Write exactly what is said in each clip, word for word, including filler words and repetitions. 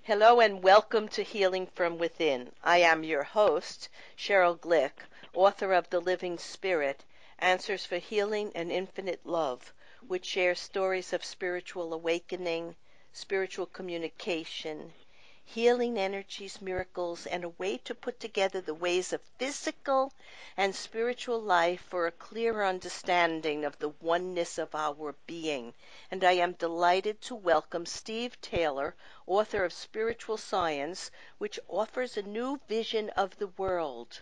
Hello and welcome to Healing from Within. I am your host, Cheryl Glick, author of The Living Spirit, Answers for Healing and Infinite Love, which shares stories of spiritual awakening, spiritual communication, healing energies, miracles, and a way to put together the ways of physical and spiritual life for a clearer understanding of the oneness of our being. And I am delighted to welcome Steve Taylor, author of Spiritual Science, which offers a new vision of the world,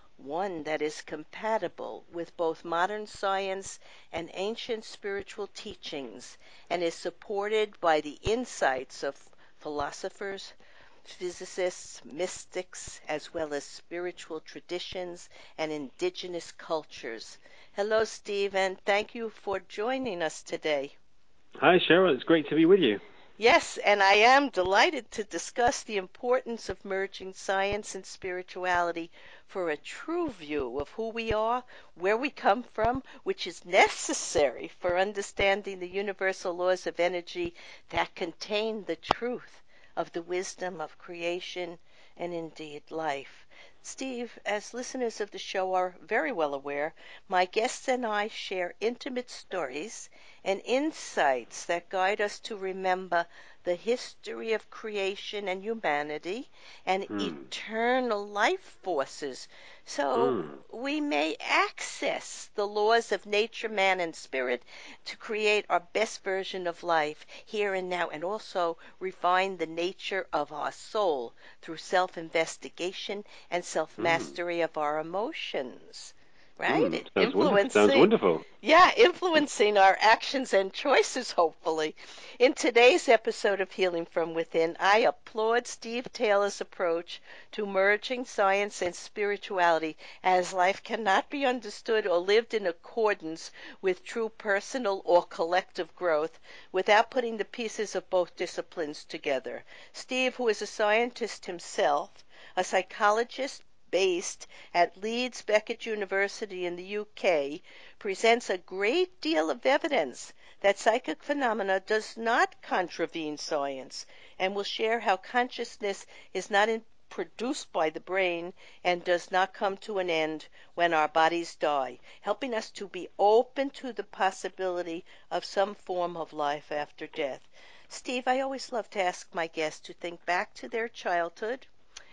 one that is compatible with both modern science and ancient spiritual teachings, and is supported by the insights of philosophers, physicists, mystics, as well as spiritual traditions and indigenous cultures. Hello, Steve, and thank you for joining us today. Hi, Cheryl. It's great to be with you. Yes, and I am delighted to discuss the importance of merging science and spirituality for a true view of who we are, where we come from, which is necessary for understanding the universal laws of energy that contain the truth of the wisdom of creation and indeed life. Steve, as listeners of the show are very well aware, my guests and I share intimate stories and insights that guide us to remember the history of creation and humanity and Mm. eternal life forces, so Mm. we may access the laws of nature, man, and spirit to create our best version of life here and now, and also refine the nature of our soul through self-investigation and self-mastery mm. of our emotions. Right? Mm. Sounds Influencing, wonderful. Sounds wonderful. Yeah, influencing our actions and choices, hopefully. In today's episode of Healing from Within, I applaud Steve Taylor's approach to merging science and spirituality, as life cannot be understood or lived in accordance with true personal or collective growth without putting the pieces of both disciplines together. Steve, who is a scientist himself, a psychologist based at Leeds Beckett University in the U K, presents a great deal of evidence that psychic phenomena does not contravene science, and will share how consciousness is not in, produced by the brain and does not come to an end when our bodies die, helping us to be open to the possibility of some form of life after death. Steve, I always love to ask my guests to think back to their childhood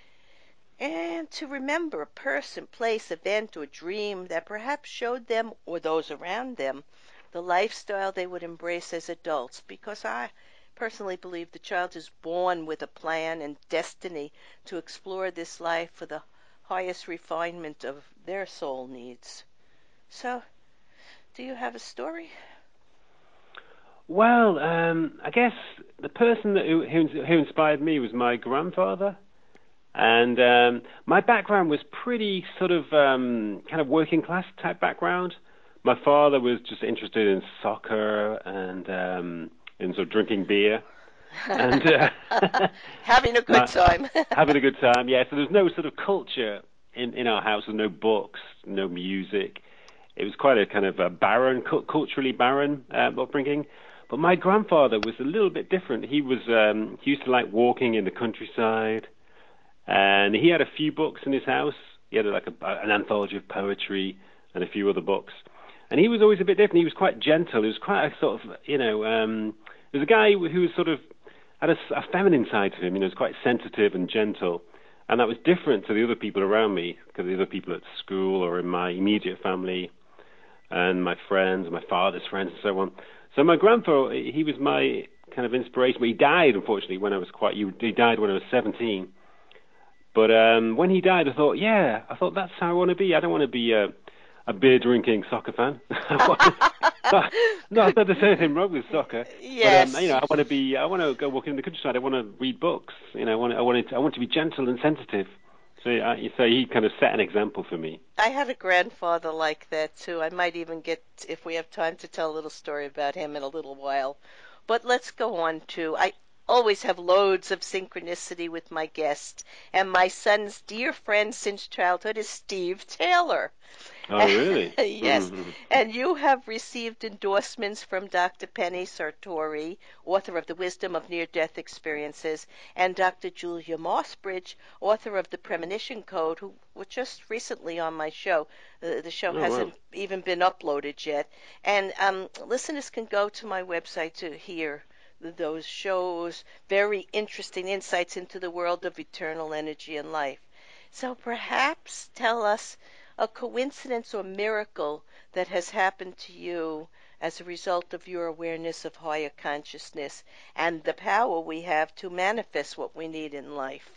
and to remember a person, place, event, or dream that perhaps showed them or those around them the lifestyle they would embrace as adults, because I personally believe the child is born with a plan and destiny to explore this life for the highest refinement of their soul needs. So, do you have a story? Well, um, I guess the person that, who, who inspired me was my grandfather. And um, my background was pretty sort of um, kind of working class type background. My father was just interested in soccer and um, in sort of drinking beer. and uh, Having a good my, time. having a good time, yeah. So there's no sort of culture in, in our house. There's no books, no music. It was quite a kind of a barren, culturally barren uh, upbringing. But my grandfather was a little bit different. He was um, he used to like walking in the countryside. And he had a few books in his house. He had like a, an anthology of poetry and a few other books. And he was always a bit different. He was quite gentle. He was quite a sort of, you know, um, he was a guy who was sort of had a, a feminine side to him. You know, he was quite sensitive and gentle. And that was different to the other people around me, because the other people at school or in my immediate family and my friends, and my father's friends and so on. So my grandfather, he was my kind of inspiration. But he died, unfortunately, when I was quite, he died when I was seventeen. But um, when he died, I thought, yeah, I thought that's how I want to be. I don't want to be a, a beer-drinking soccer fan. No, I thought there's anything wrong with soccer. Yes. But um, you know, I want to be. I want to go walking in the countryside. I want to read books. You know, I want. I wanted. I want to be gentle and sensitive. So, uh, so he kind of set an example for me. I had a grandfather like that too. I might even get, if we have time, to tell a little story about him in a little while. But let's go on to. I always have loads of synchronicity with my guests, and my son's dear friend since childhood is Steve Taylor. Oh, really? Yes, and you have received endorsements from Doctor Penny Sartori, author of The Wisdom of Near-Death Experiences, and Doctor Julia Mossbridge, author of The Premonition Code, who was just recently on my show. Uh, the show Oh, wow. hasn't even been uploaded yet. And um, listeners can go to my website to hear those shows, very interesting insights into the world of eternal energy and life. So perhaps tell us a coincidence or miracle that has happened to you as a result of your awareness of higher consciousness and the power we have to manifest what we need in life.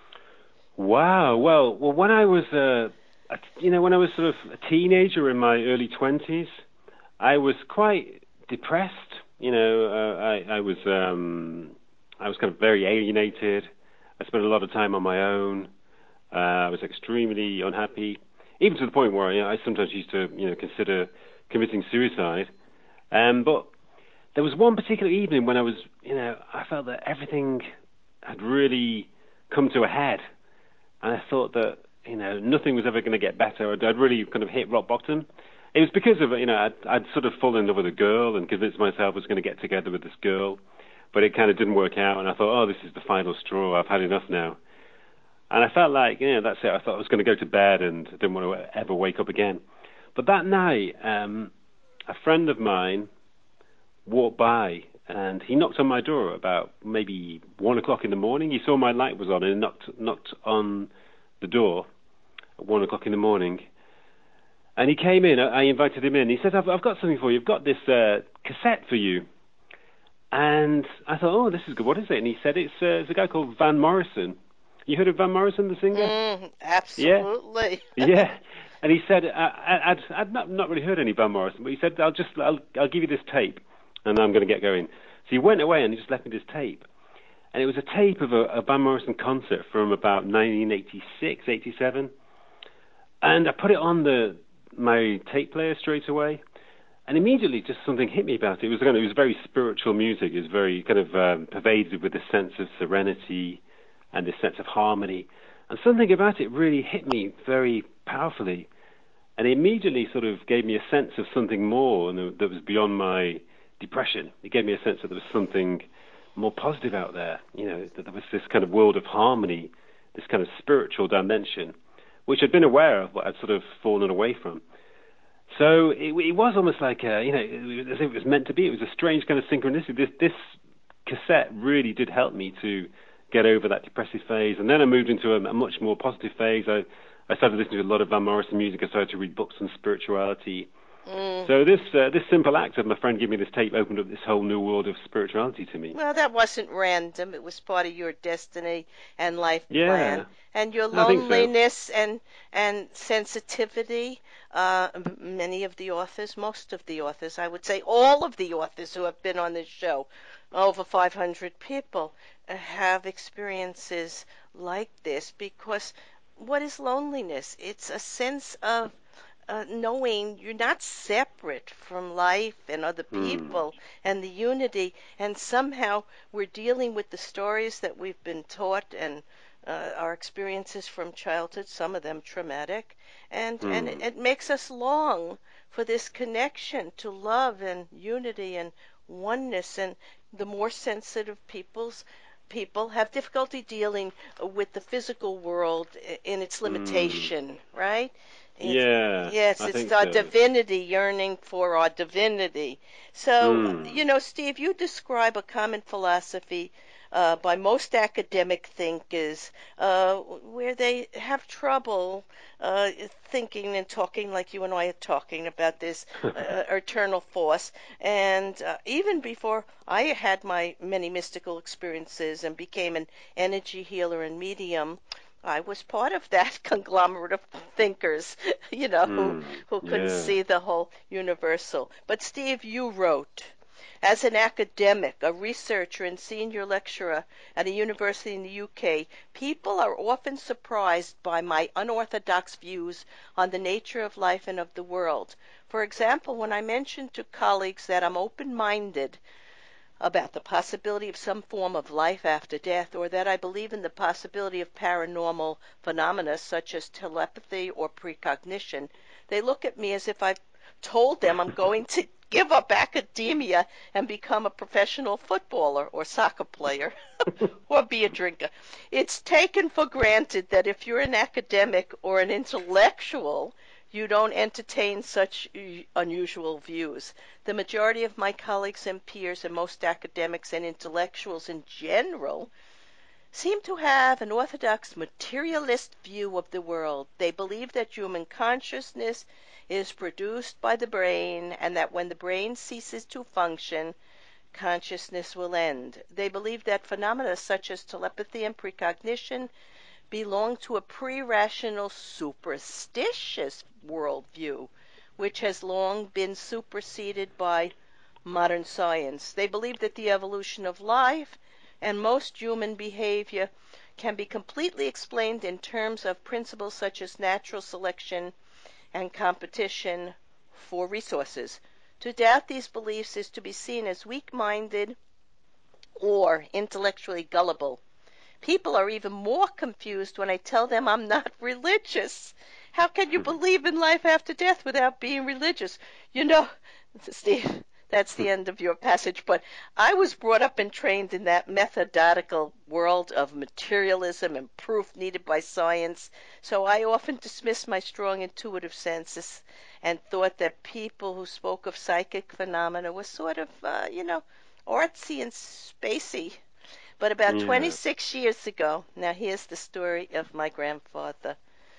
Wow. Well, well, when I was, uh, a, you know, when I was sort of a teenager in my early twenties, I was quite depressed. You know, uh, I, I was, um, I was kind of very alienated. I spent a lot of time on my own. Uh, I was extremely unhappy, even to the point where you know, I sometimes used to, you know, consider committing suicide. Um, but there was one particular evening when I was, you know, I felt that everything had really come to a head, and I thought that, you know, nothing was ever going to get better. I'd, I'd really kind of hit rock bottom. It was because of, you know, I'd, I'd sort of fallen in love with a girl and convinced myself I was going to get together with this girl, but it kind of didn't work out, and I thought, oh, this is the final straw. I've had enough now. And I felt like, you know, that's it. I thought I was going to go to bed and I didn't want to ever wake up again. But that night, um, a friend of mine walked by and he knocked on my door about maybe one o'clock in the morning. He saw my light was on and he knocked, knocked on the door at one o'clock in the morning. And he came in. I invited him in. He said, I've, I've got something for you. I've got this uh, cassette for you. And I thought, oh, this is good. What is it? And he said, it's, uh, it's a guy called Van Morrison. You heard of Van Morrison, the singer? Mm, Yeah, absolutely. yeah. And he said, I, I'd, I'd not, not really heard any Van Morrison, but he said, I'll just, I'll, I'll give you this tape, and I'm going to get going. So he went away and he just left me this tape, and it was a tape of a, a Van Morrison concert from about nineteen eighty-six, eighty-seven, and I put it on the my tape player straight away, and immediately just something hit me about it. It was kind of, it was very spiritual music. It was very kind of um, pervaded with a sense of serenity and this sense of harmony. And something about it really hit me very powerfully. And it immediately sort of gave me a sense of something more and that was beyond my depression. It gave me a sense that there was something more positive out there, you know, that there was this kind of world of harmony, this kind of spiritual dimension, which I'd been aware of, but I'd sort of fallen away from. So it, it was almost like, a, you know, as if it was meant to be. It was a strange kind of synchronicity. This, this cassette really did help me to get over that depressive phase. And then I moved into a, a much more positive phase. I, I started listening to a lot of Van Morrison music. I started to read books on spirituality. Mm. So this uh, this simple act of my friend giving me this tape opened up this whole new world of spirituality to me. Well, that wasn't random. It was part of your destiny and life plan. Yeah, And your I think so. loneliness and and sensitivity. Uh, m- many of the authors, most of the authors, I would say all of the authors who have been on this show, over five hundred people, uh, have experiences like this because what is loneliness? It's a sense of uh, knowing you're not separate from life and other Hmm. people and the unity, and somehow we're dealing with the stories that we've been taught and uh, our experiences from childhood, some of them traumatic, and, and it, Hmm. it makes us long for this connection to love and unity and oneness. And the more sensitive people's people have difficulty dealing with the physical world in its Hmm. limitation, right? It's, Yeah, yes, I it's think our so. divinity yearning for our divinity. So, Hmm. you know, Steve, you describe a common philosophy uh, by most academic thinkers uh, where they have trouble uh, thinking and talking like you and I are talking about this uh, eternal force. And uh, even before I had my many mystical experiences and became an energy healer and medium, I was part of that conglomerate of thinkers, you know, who, Hmm. who couldn't Yeah. see the whole universal. But Steve, you wrote, as an academic, a researcher, and senior lecturer at a university in the U K, people are often surprised by my unorthodox views on the nature of life and of the world. For example, when I mentioned to colleagues that I'm open-minded about the possibility of some form of life after death, or that I believe in the possibility of paranormal phenomena such as telepathy or precognition, They look at me as if I've told them I'm going to give up academia and become a professional footballer or soccer player or be a drinker. It's taken for granted that if you're an academic or an intellectual, you don't entertain such unusual views. The majority of my colleagues and peers, and most academics and intellectuals in general, seem to have an orthodox materialist view of the world. They believe that human consciousness is produced by the brain, and that when the brain ceases to function, consciousness will end. They believe that phenomena such as telepathy and precognition belong to a pre-rational, superstitious worldview, which has long been superseded by modern science. They believe that the evolution of life and most human behavior can be completely explained in terms of principles such as natural selection and competition for resources. To doubt these beliefs is to be seen as weak-minded or intellectually gullible. People are even more confused when I tell them I'm not religious. How can you believe in life after death without being religious? You know, Steve, that's the end of your passage, but I was brought up and trained in that methodical world of materialism and proof needed by science, so I often dismissed my strong intuitive senses and thought that people who spoke of psychic phenomena were sort of, uh, you know, artsy and spacey. But about Yeah. twenty-six years ago, now here's the story of my grandfather,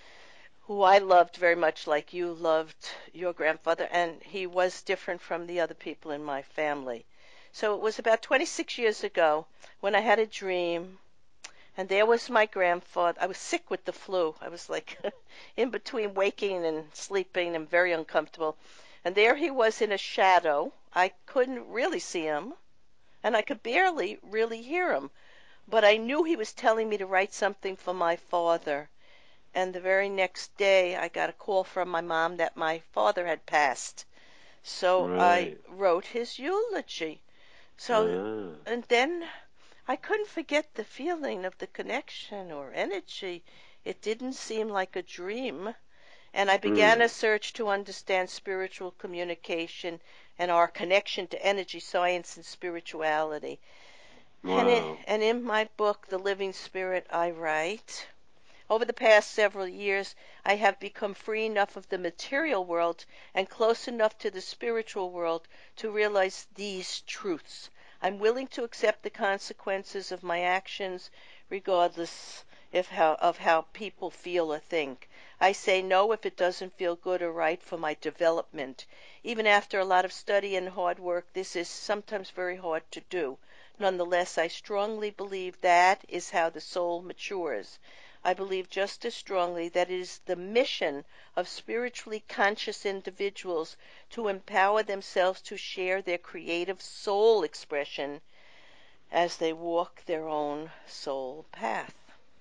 who I loved very much like you loved your grandfather, and he was different from the other people in my family. So it was about twenty-six years ago when I had a dream, and there was my grandfather. I was sick with the flu. I was like in between waking and sleeping and very uncomfortable. And there he was in a shadow. I couldn't really see him, and I could barely really hear him. But I knew he was telling me to write something for my father. And the very next day, I got a call from my mom that my father had passed. So I Right. wrote his eulogy. So, Ah. and then I couldn't forget the feeling of the connection or energy. It didn't seem like a dream. And I began Mm. a search to understand spiritual communication and our connection to energy, science, and spirituality. And, it, Wow. and in my book, The Living Spirit, I write, over the past several years, I have become free enough of the material world and close enough to the spiritual world to realize these truths. I'm willing to accept the consequences of my actions, regardless if how, of how people feel or think. I say no if it doesn't feel good or right for my development. Even after a lot of study and hard work, this is sometimes very hard to do. Nonetheless, I strongly believe that is how the soul matures. I believe just as strongly that it is the mission of spiritually conscious individuals to empower themselves to share their creative soul expression as they walk their own soul path.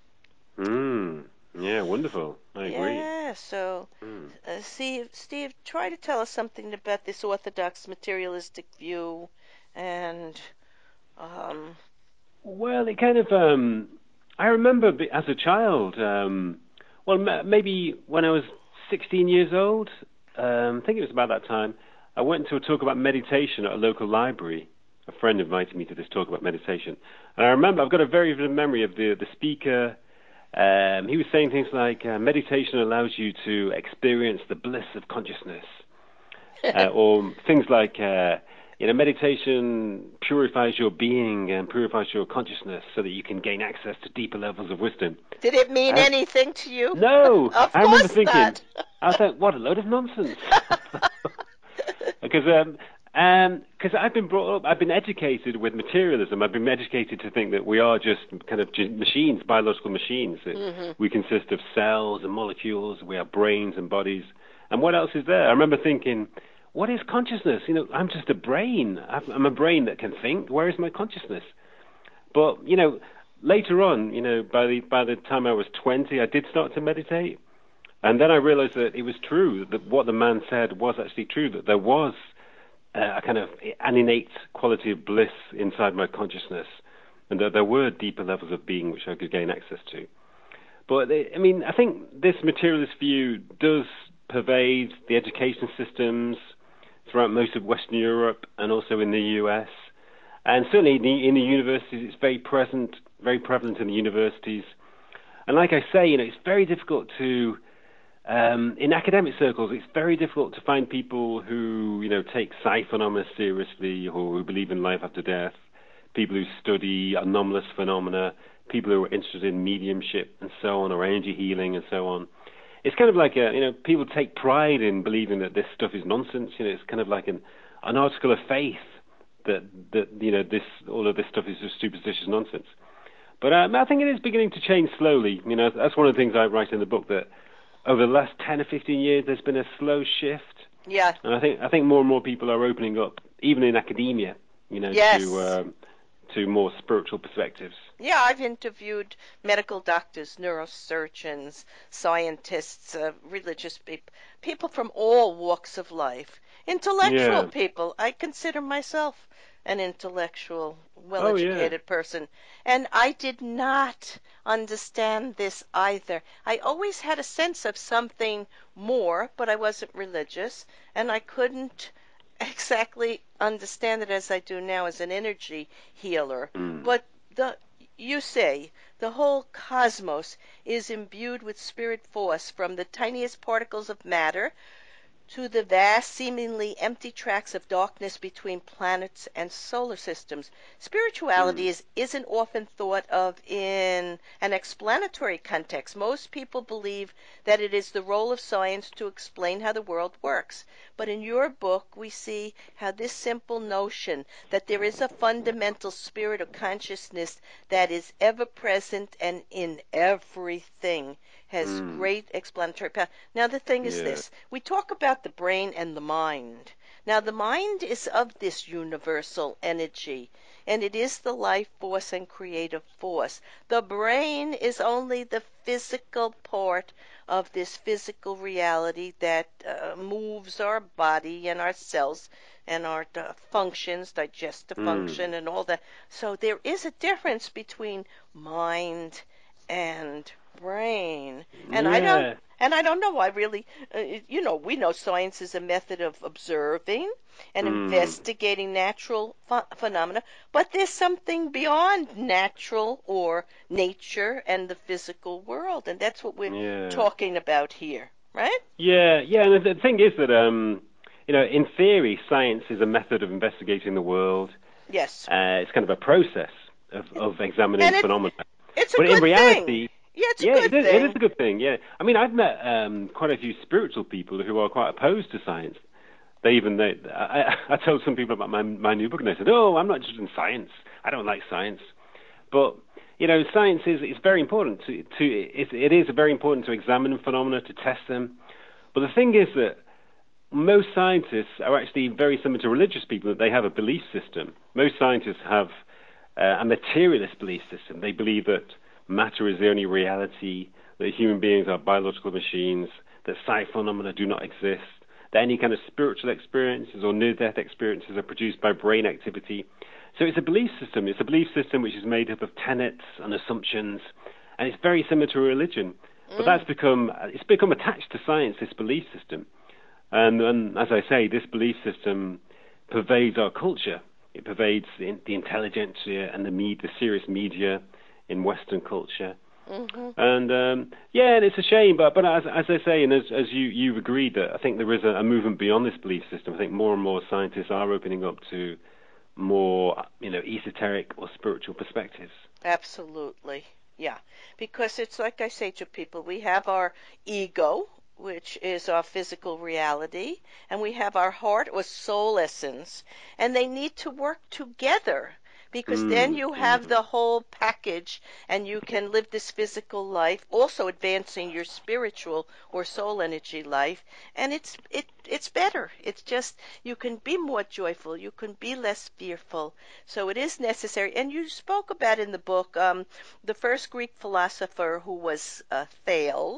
Mm. Yeah, wonderful. I agree. Yeah, so Mm. uh, Steve, Steve, try to tell us something about this orthodox materialistic view and um, Well, it kind of, um, I remember be- as a child, um, well, m- maybe when I was sixteen years old, um, I think it was about that time, I went to a talk about meditation at a local library. A friend invited me to this talk about meditation. And I remember, I've got a very vivid memory of the, the speaker. Um, he was saying things like, uh, meditation allows you to experience the bliss of consciousness. Uh, or things like, uh, you know, meditation purifies your being and purifies your consciousness so that you can gain access to deeper levels of wisdom. did it mean I, anything to you? no, Of I remember course thinking, not. I thought, what a load of nonsense. Because um, um, cause I've been brought up, I've been educated with materialism. I've been educated to think that we are just kind of j- machines, biological machines. That Mm-hmm. we consist of cells and molecules. We have brains and bodies. And what else is there? I remember thinking, what is consciousness? You know, I'm just a brain. I'm a brain that can think. Where is my consciousness? But you know, later on, you know, by the by the time I was twenty, I did start to meditate, and then I realized that it was true that what the man said was actually true. That there was uh, a kind of an innate quality of bliss inside my consciousness, and that there were deeper levels of being which I could gain access to. But I mean, I think this materialist view does pervades the education systems throughout most of Western Europe and also in the U S. And certainly in the, in the universities, it's very present, very prevalent in the universities. And like I say, you know, it's very difficult to, um, in academic circles, it's very difficult to find people who, you know, take psi phenomena seriously or who believe in life after death, people who study anomalous phenomena, people who are interested in mediumship and so on, or energy healing and so on. It's kind of like, a, you know, people take pride in believing that this stuff is nonsense. You know, it's kind of like an, an article of faith that, that you know, this all of this stuff is just superstitious nonsense. But um, I think it is beginning to change slowly. You know, that's one of the things I write in the book, that over the last ten or fifteen years, there's been a slow shift. Yeah. And I think I think more and more people are opening up, even in academia, you know, yes. to um, to more spiritual perspectives. Yeah, I've interviewed medical doctors, neurosurgeons, scientists, uh, religious people, people from all walks of life, intellectual Yeah. people. I consider myself an intellectual, Oh, well-educated yeah. person, and I did not understand this either. I always had a sense of something more, but I wasn't religious, and I couldn't exactly understand it as I do now as an energy healer. Mm. But the you say the whole cosmos is imbued with spirit force, from the tiniest particles of matter to the vast, seemingly empty tracts of darkness between planets and solar systems. Spirituality Mm. is, isn't often thought of in an explanatory context. Most people believe that it is the role of science to explain how the world works. But in your book, we see how this simple notion that there is a fundamental spirit or consciousness that is ever present and in everything has Mm. great explanatory power. Now, the thing is Yeah. this. We talk about the brain and the mind. Now, the mind is of this universal energy, and it is the life force and creative force. The brain is only the physical part of this physical reality that uh, moves our body and our cells and our uh, functions, digestive Mm. function and all that. So there is a difference between mind and brain. And I don't Yeah. and I don't know. I really, uh, you know, we know science is a method of observing and Mm. investigating natural ph- phenomena, but there's something beyond natural or nature and the physical world, and that's what we're Yeah. talking about here, right? Yeah, yeah, and the the thing is that, um, you know, in theory, science is a method of investigating the world. Yes. Uh, it's kind of a process of, of examining And it's phenomena. it's a But in good thing. reality, Yeah, it's a yeah, good it is, it is thing. a good thing, yeah. I mean, I've met um, quite a few spiritual people who are quite opposed to science. They even, they, I, I told some people about my, my new book, and they said, oh, I'm not interested in science. I don't like science. But you know, science is, is very important to, to it, it is very important to examine phenomena, to test them. But the thing is that most scientists are actually very similar to religious people, that they have a belief system. Most scientists have uh, a materialist belief system. They believe that matter is the only reality, that human beings are biological machines, that psi phenomena do not exist, that any kind of spiritual experiences or near-death experiences are produced by brain activity. So it's a belief system. It's a belief system which is made up of tenets and assumptions, and it's very similar to religion. But that's become it's become attached to science, this belief system. And, and as I say, this belief system pervades our culture. It pervades the, the intelligentsia and the, med, the serious media in Western culture. Mm-hmm. And um, yeah, and it's a shame, but but as as I say, and as as you you've agreed, that I think there is a, a movement beyond this belief system. I think more and more scientists are opening up to more, you know, esoteric or spiritual perspectives. Absolutely. Yeah. Because it's like I say to people, we have our ego, which is our physical reality, and we have our heart or soul essence, and they need to work together, because then Mm, you have mm. the whole package and you can live this physical life, also advancing your spiritual or soul energy life, and it's it it's better. It's just you can be more joyful, you can be less fearful. So it is necessary. And you spoke about in the book um, the first Greek philosopher who was uh, Thales,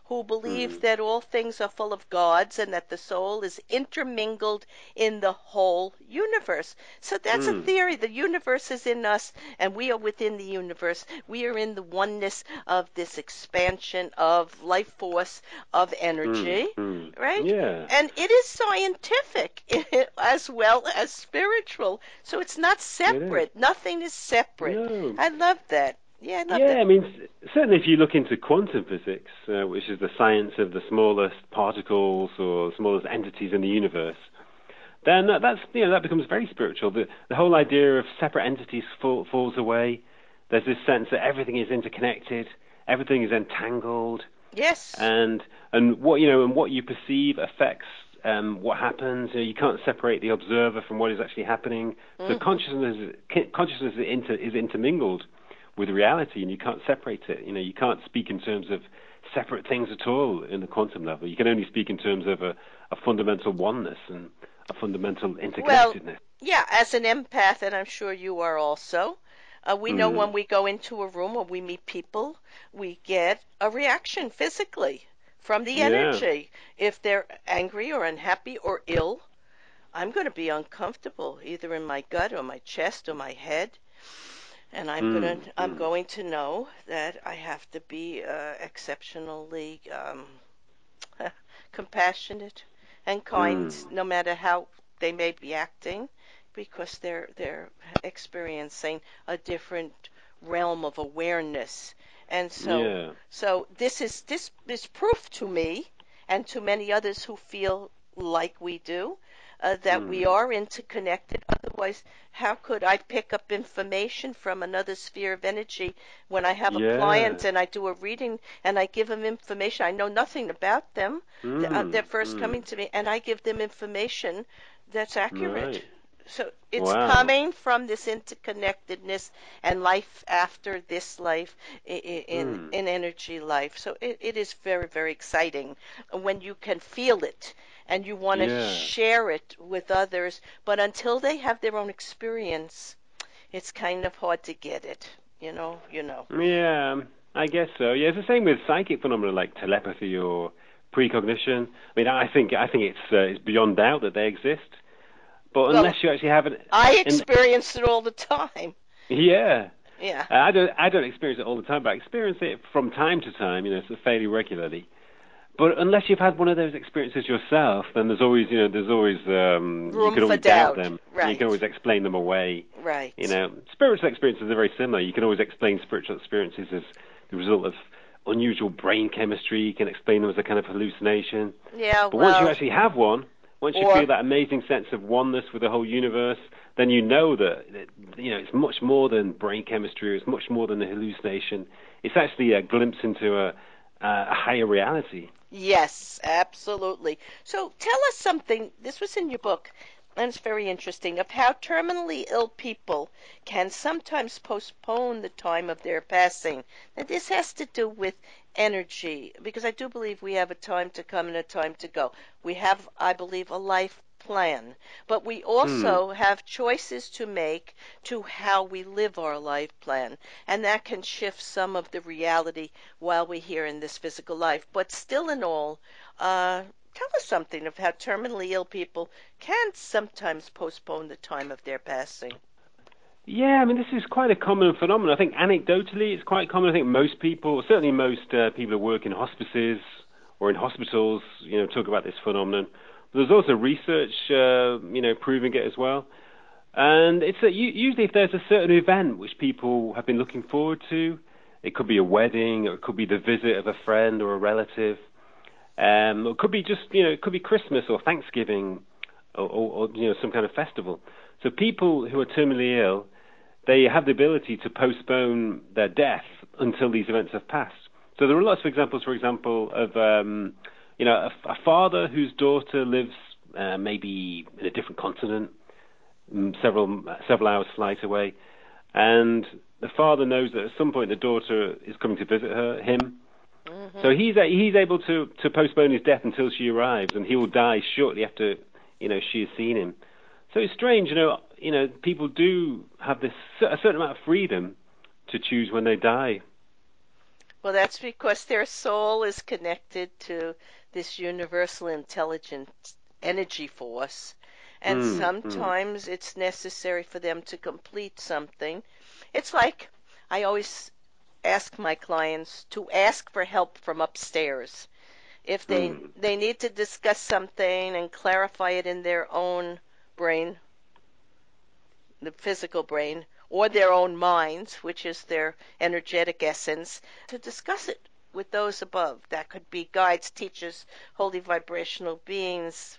who believe Mm. that all things are full of gods and that the soul is intermingled in the whole universe. So that's a Mm. theory. The universe is in us, and we are within the universe. We are in the oneness of this expansion of life force, of Mm. energy, Mm. right? Yeah. And it is scientific as well as spiritual. So it's not It is. separate. Nothing is separate. No. I love that. Yeah, I love Yeah, that. I mean, s- certainly if you look into quantum physics, uh, which is the science of the smallest particles or smallest entities in the universe, then that, that's you know that becomes very spiritual. The the whole idea of separate entities fall, falls away. There's this sense that everything is interconnected, everything is entangled, Yes. and and what you know and what you perceive affects um, what happens. You know, you can't separate the observer from what is actually happening. So Mm-hmm. consciousness consciousness is, inter, is intermingled with reality, and you can't separate it. You know, you can't speak in terms of separate things at all in the quantum level. You can only speak in terms of a, a fundamental oneness and a fundamental Well, interconnectedness. yeah, as an empath, and I'm sure you are also, uh, we know when Mm. we go into a room or we meet people, we get a reaction physically from the Yeah. energy. If they're angry or unhappy or ill, I'm going to be uncomfortable either in my gut or my chest or my head. And I'm gonna Mm. I'm Mm. going to know that I have to be uh, exceptionally um, compassionate and kind, Mm. no matter how they may be acting, because they're they're experiencing a different realm of awareness. And so Yeah. so this is this is proof to me and to many others who feel like we do, uh, that we Mm. are interconnected. Otherwise, how could I pick up information from another sphere of energy when I have a Yeah. client and I do a reading and I give them information? I know nothing about them. Uh, Mm. they're first coming Mm. to me, and I give them information that's accurate. Right. So it's Wow. coming from this interconnectedness and life after this life in Mm. in energy life. So it, it is very, very exciting when you can feel it and you want to Yeah. share it with others. But until they have their own experience, it's kind of hard to get it. You know, you know. Yeah. um, I guess so. Yeah, it's the same with psychic phenomena like telepathy or precognition. I mean, I think I think it's uh, it's beyond doubt that they exist. But Well, unless you actually have it, I and experience it all the time. yeah, Yeah. I don't I don't experience it all the time, but I experience it from time to time. You know, so fairly regularly. But unless you've had one of those experiences yourself, then there's always, you know, there's always, um, you Room can for always doubt doubt. them. You can Right. always explain them away. You Right. know, spiritual experiences are very similar. You can always explain spiritual experiences as the result of unusual brain chemistry. You can explain them as a kind of hallucination. Yeah, But once you well, actually have one, once you or feel that amazing sense of oneness with the whole universe, then you know that, that you know it's much more than brain chemistry. It's much more than a hallucination. It's actually a glimpse into a, a higher reality. yes, absolutely. So tell us something. This was in your book, and it's very interesting, of how terminally ill people can sometimes postpone the time of their passing. Now, this has to do with energy, because I do believe we have a time to come and a time to go. We have, I believe, a life plan, but we Hmm. also have choices to make to how we live our life plan, and that can shift some of the reality while we're here in this physical life. But still, in all, uh, tell us something of how terminally ill people can sometimes postpone the time of their passing. Yeah, I mean, this is quite a common phenomenon. I think anecdotally, it's quite common. I think most people, certainly most uh, people who work in hospices or in hospitals, you know, talk about this phenomenon. But there's also research, uh, you know, proving it as well. And it's a, usually if there's a certain event which people have been looking forward to, it could be a wedding, or it could be the visit of a friend or a relative, um, or it could be just, you know, it could be Christmas or Thanksgiving, or, or, or you know, some kind of festival. So people who are terminally ill, they have the ability to postpone their death until these events have passed. So there are lots of examples, for example, of um, you know a, a father whose daughter lives uh, maybe in a different continent, mm, several several hours flight away, and the father knows that at some point the daughter is coming to visit her him. So Hmm. he's he's able to, to postpone his death until she arrives, and he will die shortly after you know she has seen him. So it's strange, you know. You know, people do have this a certain amount of freedom to choose when they die. Well, that's because their soul is connected to this universal intelligent energy force. And Mm, mm, sometimes it's necessary for them to complete something. It's like I always ask my clients to ask for help from upstairs. If they mm. they need to discuss something and clarify it in their own brain, the physical brain, or their own minds, which is their energetic essence, to discuss it with those above. That could be guides, teachers, holy vibrational beings,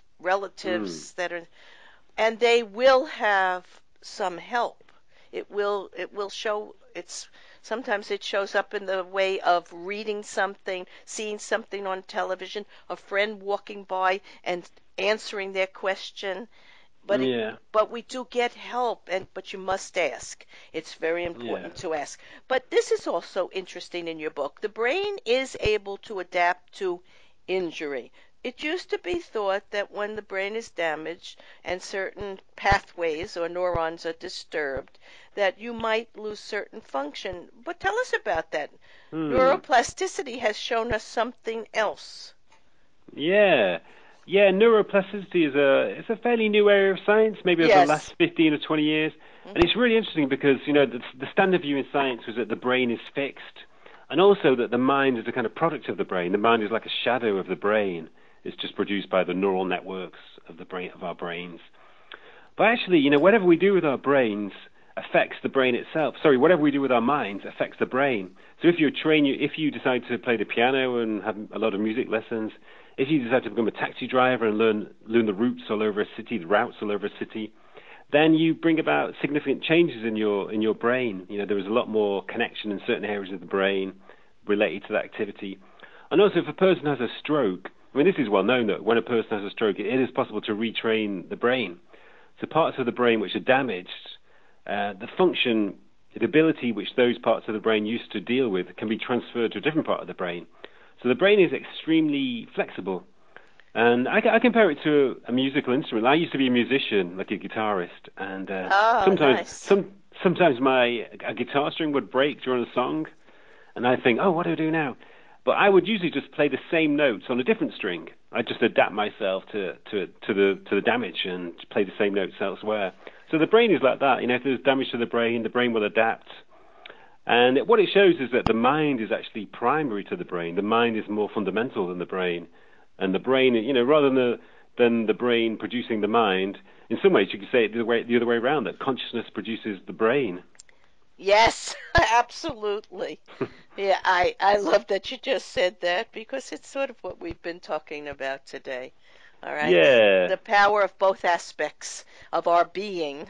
Mm. relatives that are, and they will have some help. It will it will show it's sometimes it shows up in the way of reading something, seeing something on television, a friend walking by and answering their question, but it, Yeah, but we do get help, and but you must ask. It's very yeah. important to ask. But this is also interesting in your book. The brain is able to adapt to injury. It used to be thought that when the brain is damaged and certain pathways or neurons are disturbed, that you might lose certain function. But tell us about that. Hmm. Neuroplasticity has shown us something else. Yeah. Yeah, neuroplasticity is a it's a fairly new area of science, maybe over the last Yes. fifteen or twenty years. And Hmm. it's really interesting because, you know, the, the standard view in science was that the brain is fixed, and also that the mind is a kind of product of the brain. The mind is like a shadow of the brain. It's just produced by the neural networks of the brain of our brains. But actually, you know, whatever we do with our brains affects the brain itself. Sorry, whatever we do with our minds affects the brain. So if you train, you, if you decide to play the piano and have a lot of music lessons, if you decide to become a taxi driver and learn learn the routes all over a city, the routes all over a city, then you bring about significant changes in your in your brain. You know, there is a lot more connection in certain areas of the brain related to that activity. And also, if a person has a stroke, I mean, this is well known that when a person has a stroke, it is possible to retrain the brain. So parts of the brain which are damaged, uh, the function, the ability which those parts of the brain used to deal with can be transferred to a different part of the brain. So the brain is extremely flexible. And I, I compare it to a musical instrument. I used to be a musician, like a guitarist, and uh, Oh, sometimes, nice. some sometimes my a guitar string would break during a song, and I think, oh, what do I do now? But I would usually just play the same notes on a different string. I just adapt myself to, to, to the to the damage and play the same notes elsewhere. So the brain is like that. You know, if there's damage to the brain, the brain will adapt. And it, what it shows is that the mind is actually primary to the brain. The mind is more fundamental than the brain. And the brain, you know, rather than the, than the brain producing the mind, in some ways you could say it the other way, the other way around, that consciousness produces the brain. Yes, absolutely. Yeah, I, I love that you just said that because it's sort of what we've been talking about today. All right. Yeah. The power of both aspects of our being.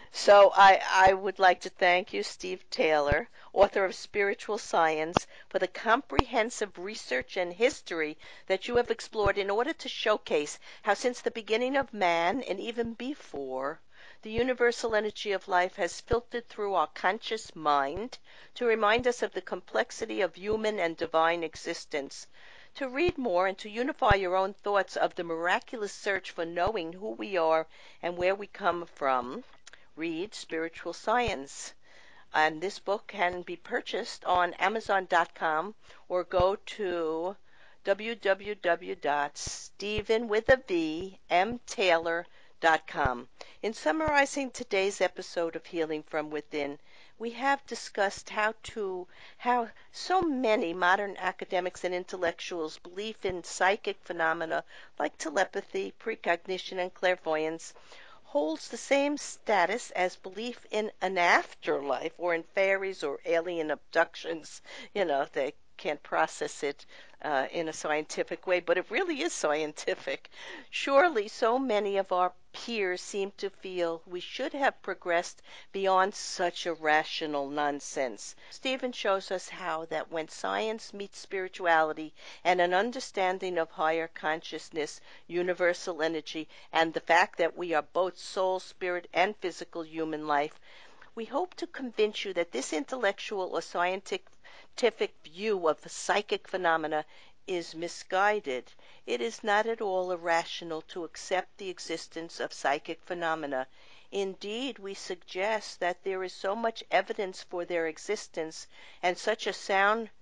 So I, I would like to thank you, Steve Taylor, author of Spiritual Science, for the comprehensive research and history that you have explored in order to showcase how since the beginning of man and even before, the universal energy of life has filtered through our conscious mind to remind us of the complexity of human and divine existence. To read more and to unify your own thoughts of the miraculous search for knowing who we are and where we come from, read Spiritual Science. And this book can be purchased on Amazon dot com or go to w w w dot stephen with a V M Taylor dot com. In summarizing today's episode of Healing from Within, we have discussed how to how so many modern academics and intellectuals believe in psychic phenomena like telepathy, precognition, and clairvoyance holds the same status as belief in an afterlife or in fairies or alien abductions. You know, they can't process it uh, in a scientific way, but it really is scientific. Surely, so many of our peers seem to feel we should have progressed beyond such irrational nonsense. Stephen shows us how that when science meets spirituality and an understanding of higher consciousness, universal energy, and the fact that we are both soul, spirit, and physical human life, we hope to convince you that this intellectual or scientific view of psychic phenomena is misguided. It is not at all irrational to accept the existence of psychic phenomena. Indeed, we suggest that there is so much evidence for their existence and such a sound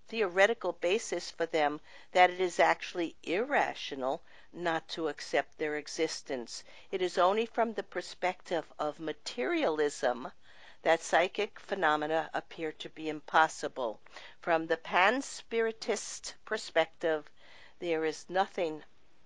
theoretical basis for them that it is actually irrational not to accept their existence. It is only from the perspective of materialism that psychic phenomena appear to be impossible. From the pan-spiritist perspective, there is nothing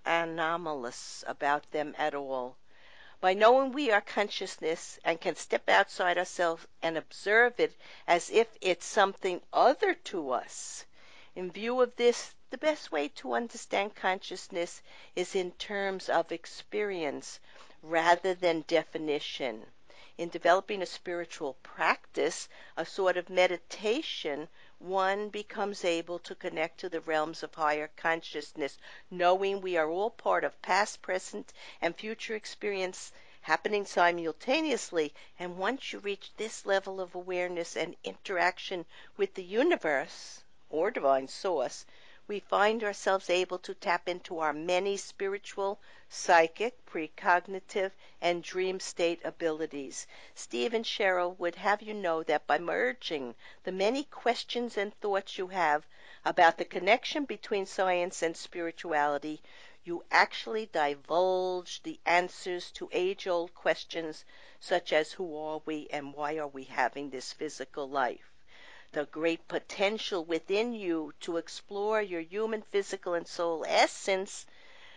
anomalous about them at all. By knowing we are consciousness and can step outside ourselves and observe it as if it's something other to us. In view of this, the best way to understand consciousness is in terms of experience rather than definition. In developing a spiritual practice, a sort of meditation, one becomes able to connect to the realms of higher consciousness, knowing we are all part of past, present, and future experience happening simultaneously. And once you reach this level of awareness and interaction with the universe, or divine source, we find ourselves able to tap into our many spiritual, psychic, precognitive, and dream state abilities. Steve and Cheryl would have you know that by merging the many questions and thoughts you have about the connection between science and spirituality, you actually divulge the answers to age-old questions such as who are we and why are we having this physical life. The great potential within you to explore your human, physical, and soul essence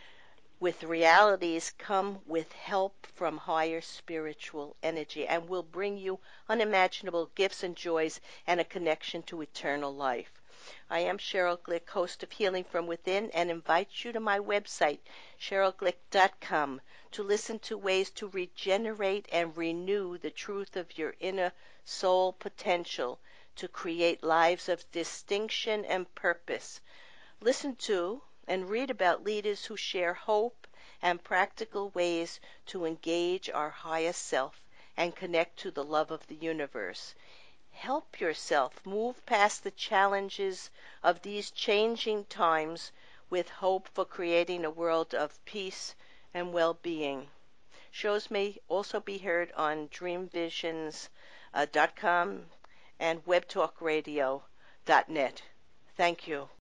with realities come with help from higher spiritual energy and will bring you unimaginable gifts and joys and a connection to eternal life. I am Cheryl Glick, host of Healing from Within, and invite you to my website, cheryl glick dot com, to listen to ways to regenerate and renew the truth of your inner soul potential to create lives of distinction and purpose. Listen to and read about leaders who share hope and practical ways to engage our higher self and connect to the love of the universe. Help yourself move past the challenges of these changing times with hope for creating a world of peace and well-being. Shows may also be heard on dream visions dot com and web talk radio dot net. Thank you.